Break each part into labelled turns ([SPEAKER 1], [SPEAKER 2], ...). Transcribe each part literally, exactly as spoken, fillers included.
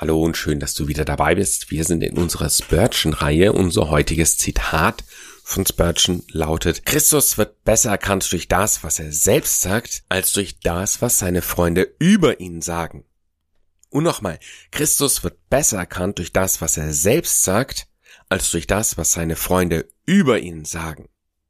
[SPEAKER 1] Hallo und schön, dass du wieder dabei bist. Wir sind in unserer Spurgeon-Reihe. Unser heutiges Zitat von Spurgeon lautet: Christus wird besser erkannt durch das, was er selbst sagt, als durch das, was seine Freunde über ihn sagen. Und nochmal, Christus wird besser erkannt durch das, was er selbst sagt, als durch das, was seine Freunde über ihn sagen.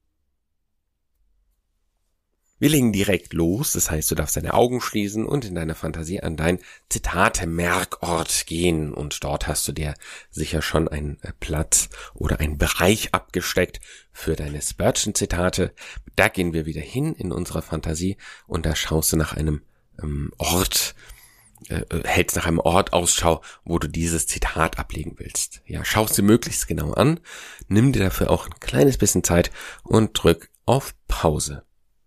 [SPEAKER 1] Wir legen direkt los, das heißt, du darfst deine Augen schließen und in deiner Fantasie an dein Zitate-Merkort gehen. Und dort hast du dir sicher schon einen Platz oder einen Bereich abgesteckt für deine Spurgeon-Zitate. Da gehen wir wieder hin in unserer Fantasie und da schaust du nach einem ähm, Ort, äh, hältst nach einem Ort Ausschau, wo du dieses Zitat ablegen willst. Ja, schaust dir möglichst genau an, nimm dir dafür auch ein kleines bisschen Zeit und drück auf Pause.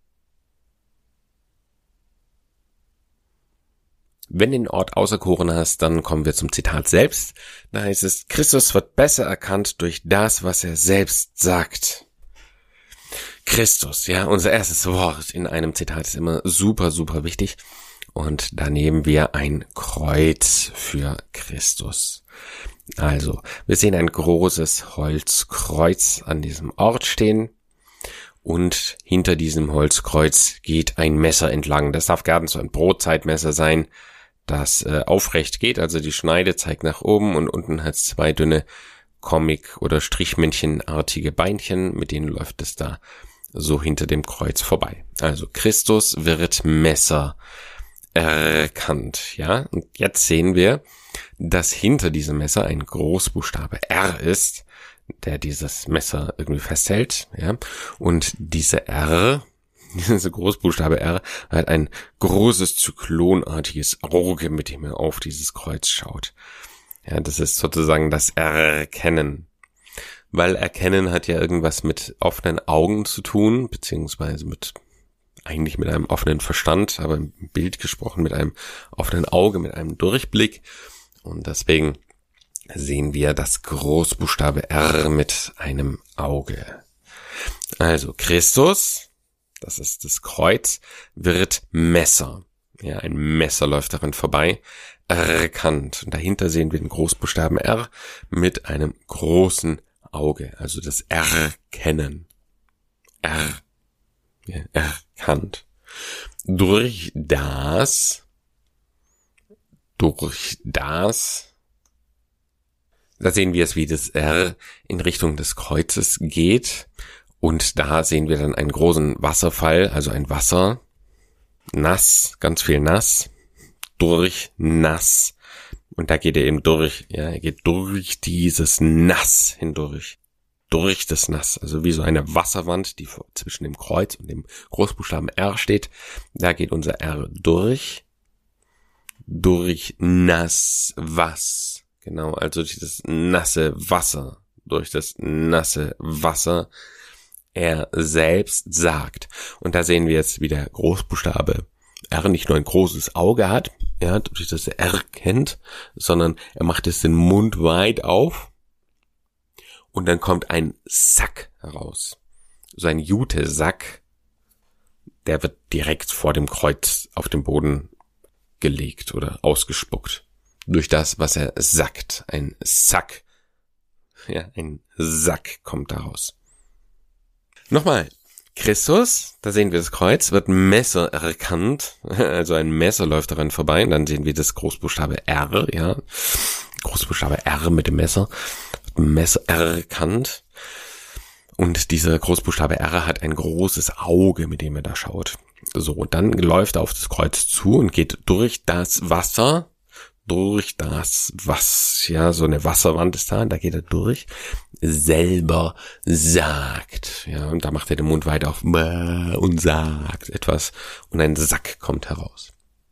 [SPEAKER 1] Wenn du den Ort auserkoren hast, dann kommen wir zum Zitat selbst. Da heißt es: Christus wird besser erkannt durch das, was er selbst sagt. Christus, ja, unser erstes Wort in einem Zitat ist immer super, super wichtig. Und da nehmen wir ein Kreuz für Christus. Also, wir sehen ein großes Holzkreuz an diesem Ort stehen. Und hinter diesem Holzkreuz geht ein Messer entlang. Das darf gerne so ein Brotzeitmesser sein, das äh, aufrecht geht, also die Schneide zeigt nach oben und unten hat es zwei dünne Comic- oder Strichmännchenartige Beinchen, mit denen läuft es da so hinter dem Kreuz vorbei. Also Christus wird Messer erkannt, ja. Und jetzt sehen wir, dass hinter diesem Messer ein Großbuchstabe R ist, der dieses Messer irgendwie festhält, ja. Und diese R, diese Großbuchstabe R, hat ein großes zyklonartiges Auge, mit dem er auf dieses Kreuz schaut. Ja, das ist sozusagen das Erkennen. Weil Erkennen hat ja irgendwas mit offenen Augen zu tun, beziehungsweise mit, eigentlich mit einem offenen Verstand, aber im Bild gesprochen mit einem offenen Auge, mit einem Durchblick. Und deswegen sehen wir das Großbuchstabe R mit einem Auge. Also Christus, das ist das Kreuz, wird Messer. Ja, ein Messer läuft darin vorbei, erkannt. Und dahinter sehen wir den Großbuchstaben R mit einem großen Auge. Also das Erkennen. R. Ja, erkannt. Durch das, durch das, da sehen wir es, wie das R in Richtung des Kreuzes geht. Und da sehen wir dann einen großen Wasserfall, also ein Wasser, nass, ganz viel nass, durch nass. Und da geht er eben durch, ja, er geht durch dieses Nass hindurch, durch das Nass. Also wie so eine Wasserwand, die zwischen dem Kreuz und dem Großbuchstaben R steht. Da geht unser R durch, durch nass was. Genau, also dieses nasse Wasser, durch das nasse Wasser er selbst sagt. Und da sehen wir jetzt, wie der Großbuchstabe R nicht nur ein großes Auge hat, ja, durch das er erkennt, sondern er macht es den Mund weit auf und dann kommt ein Sack heraus. So ein Jute-Sack, der wird direkt vor dem Kreuz auf den Boden gelegt oder ausgespuckt. Durch das, was er sagt. Ein Sack. Ja, ein Sack kommt daraus. Nochmal. Christus, da sehen wir das Kreuz, wird Messer erkannt. Also ein Messer läuft daran vorbei. Und dann sehen wir das Großbuchstabe R, ja. Großbuchstabe R mit dem Messer. Wird Messer erkannt. Und dieser Großbuchstabe R hat ein großes Auge, mit dem er da schaut. So, und dann läuft er auf das Kreuz zu und geht durch das Wasser, durch das, was, ja, so eine Wasserwand ist da, und da geht er durch, selber sagt, ja, und da macht er den Mund weit auf und sagt etwas und ein Sack kommt heraus.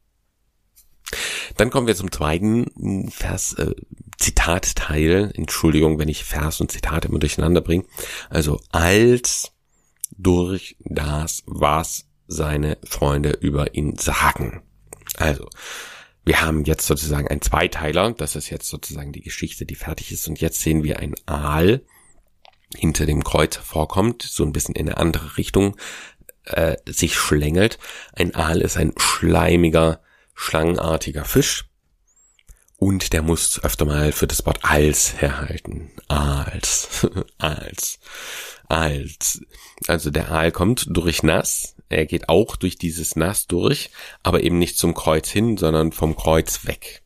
[SPEAKER 1] Dann kommen wir zum zweiten Vers, äh, Zitatteil, Entschuldigung, wenn ich Vers und Zitat immer durcheinander bringe, also als durch das, was seine Freunde über ihn sagen. Also, wir haben jetzt sozusagen einen Zweiteiler, das ist jetzt sozusagen die Geschichte, die fertig ist, und jetzt sehen wir ein Aal hinter dem Kreuz vorkommt, so ein bisschen in eine andere Richtung äh, sich schlängelt. Ein Aal ist ein schleimiger, schlangenartiger Fisch Und der muss öfter mal für das Wort als herhalten. Als, als, als. Also der Aal kommt durch Nass. Er geht auch durch dieses Nass durch, aber eben nicht zum Kreuz hin, sondern vom Kreuz weg.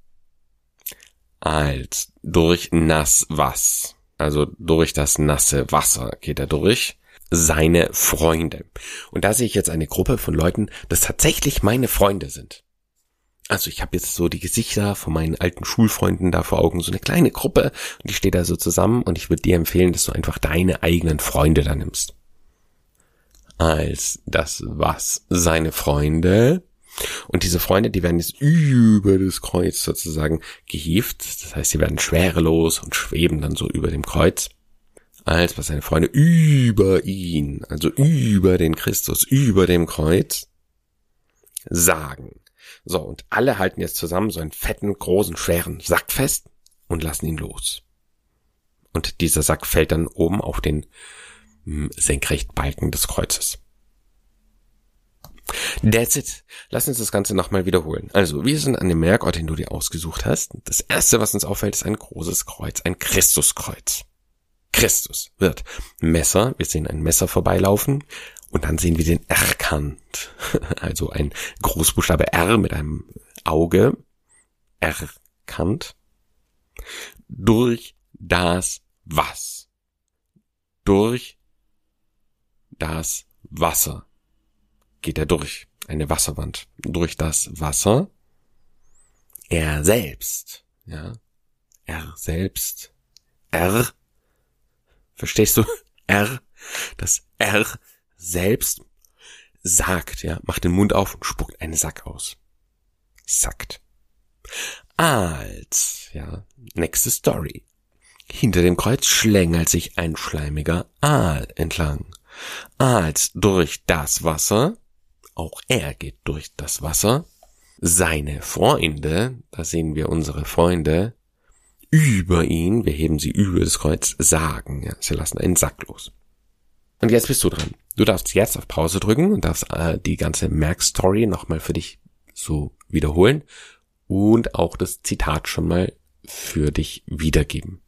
[SPEAKER 1] Als, durch Nass was. Also durch das nasse Wasser geht er durch. Seine Freunde. Und da sehe ich jetzt eine Gruppe von Leuten, das tatsächlich meine Freunde sind. Also ich habe jetzt so die Gesichter von meinen alten Schulfreunden da vor Augen, so eine kleine Gruppe, und die steht da so zusammen, und ich würde dir empfehlen, dass du einfach deine eigenen Freunde da nimmst. Als das was seine Freunde, und diese Freunde, die werden jetzt über das Kreuz sozusagen gehievt, das heißt, sie werden schwerelos und schweben dann so über dem Kreuz. Als was seine Freunde über ihn, also über den Christus, über dem Kreuz, sagen. So, und alle halten jetzt zusammen so einen fetten, großen, schweren Sack fest und lassen ihn los. Und dieser Sack fällt dann oben auf den mh, Senkrechtbalken des Kreuzes. That's it. Lass uns das Ganze nochmal wiederholen. Also, wir sind an dem Merkort, den du dir ausgesucht hast. Das erste, was uns auffällt, ist ein großes Kreuz, ein Christuskreuz. Christus wird Messer, wir sehen ein Messer vorbeilaufen, und dann sehen wir den R-Kant, also ein Großbuchstabe R mit einem Auge, R-Kant, durch das was, durch das Wasser geht er durch, eine Wasserwand, durch das Wasser, er selbst, ja, er selbst, R, verstehst du, R, das R selbst sagt, ja, macht den Mund auf und spuckt einen Sack aus. Sagt. Als, ja, nächste Story. Hinter dem Kreuz schlängelt sich ein schleimiger Aal entlang. Als durch das Wasser, auch er geht durch das Wasser, seine Freunde, da sehen wir unsere Freunde, über ihn, wir heben sie über das Kreuz, sagen, ja, sie lassen einen Sack los. Und jetzt bist du dran. Du darfst jetzt auf Pause drücken und darfst äh, die ganze Merkstory nochmal für dich so wiederholen und auch das Zitat schon mal für dich wiedergeben.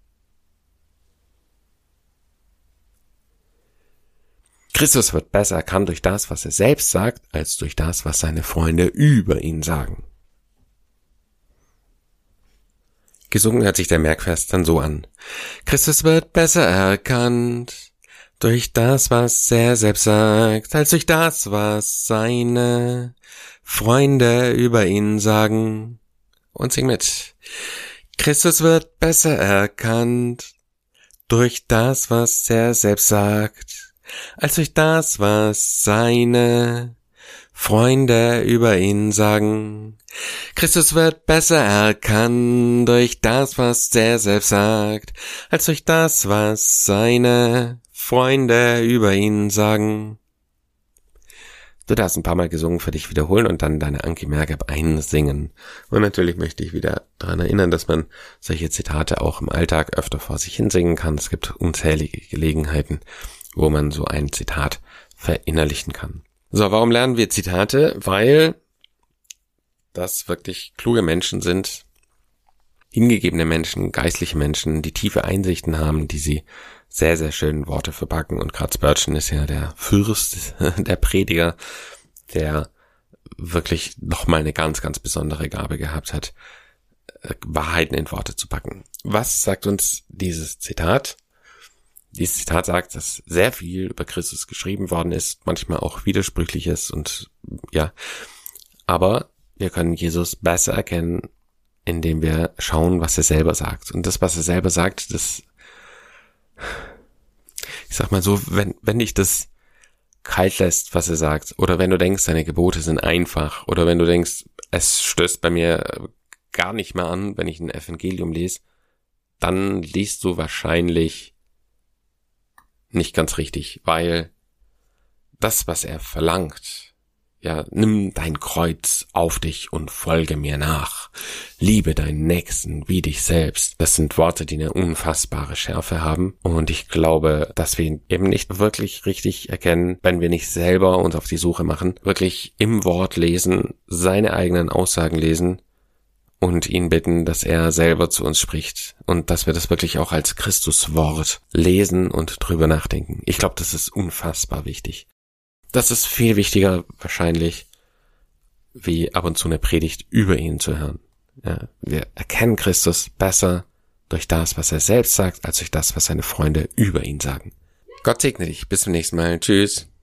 [SPEAKER 1] Christus wird besser erkannt durch das, was er selbst sagt, als durch das, was seine Freunde über ihn sagen. Gesungen hört sich der Merkvers dann so an. Christus wird besser erkannt durch das, was er selbst sagt, als durch das, was seine Freunde über ihn sagen. Und sing mit. Christus wird besser erkannt durch das, was er selbst sagt, als durch das, was seine Freunde über ihn sagen. Christus wird besser erkannt durch das, was er selbst sagt, als durch das, was seine Freunde über ihn sagen. Du darfst ein paar Mal gesungen für dich wiederholen und dann deine Anki Merkab einsingen. Und natürlich möchte ich wieder daran erinnern, dass man solche Zitate auch im Alltag öfter vor sich hinsingen kann. Es gibt unzählige Gelegenheiten, wo man so ein Zitat verinnerlichen kann. So, warum lernen wir Zitate? Weil das wirklich kluge Menschen sind, hingegebene Menschen, geistliche Menschen, die tiefe Einsichten haben, die sie sehr, sehr schön in Worte verpacken. Und gerade Spurgeon ist ja der Fürst, der Prediger, der wirklich nochmal eine ganz, ganz besondere Gabe gehabt hat, Wahrheiten in Worte zu packen. Was sagt uns dieses Zitat? Dieses Zitat sagt, dass sehr viel über Christus geschrieben worden ist, manchmal auch Widersprüchliches und ja, aber wir können Jesus besser erkennen, indem wir schauen, was er selber sagt. Und das, was er selber sagt, das, ich sag mal so, wenn, wenn dich das kalt lässt, was er sagt, oder wenn du denkst, seine Gebote sind einfach, oder wenn du denkst, es stößt bei mir gar nicht mehr an, wenn ich ein Evangelium lese, dann liest du wahrscheinlich nicht ganz richtig, weil das, was er verlangt, ja, nimm dein Kreuz auf dich und folge mir nach. Liebe deinen Nächsten wie dich selbst. Das sind Worte, die eine unfassbare Schärfe haben. Und ich glaube, dass wir ihn eben nicht wirklich richtig erkennen, wenn wir nicht selber uns auf die Suche machen, wirklich im Wort lesen, seine eigenen Aussagen lesen und ihn bitten, dass er selber zu uns spricht und dass wir das wirklich auch als Christuswort lesen und drüber nachdenken. Ich glaube, das ist unfassbar wichtig. Das ist viel wichtiger wahrscheinlich, wie ab und zu eine Predigt über ihn zu hören. Ja, wir erkennen Christus besser durch das, was er selbst sagt, als durch das, was seine Freunde über ihn sagen. Gott segne dich. Bis zum nächsten Mal. Tschüss.